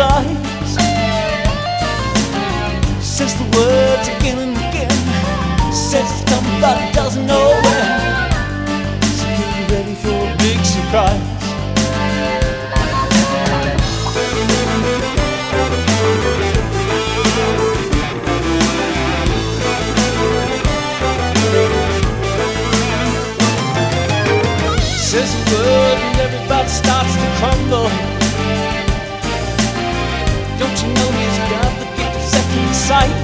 eyes. Says the words again and again. Says it's coming but it doesn't know when. So get ready for a big surprise. Says a word and everybody starts to crumble. Don't you know he's got the gift of second sight?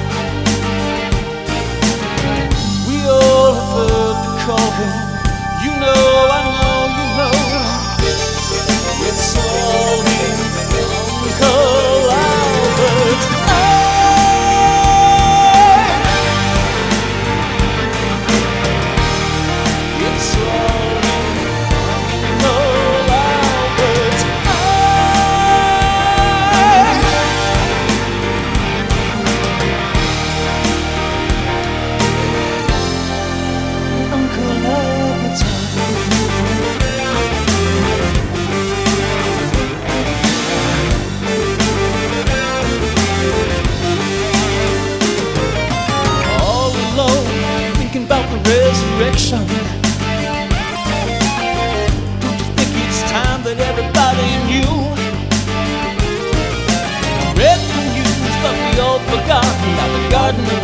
We all have heard the calling. You know, I know, you know. It's all in Uncle Albert's eye. It's all in Uncle Albert's eye. Uncle Albert's eye. All alone, thinking about the resurrection. Don't you think it's time that everybody knew? Read the news, but we all forgot about the Garden of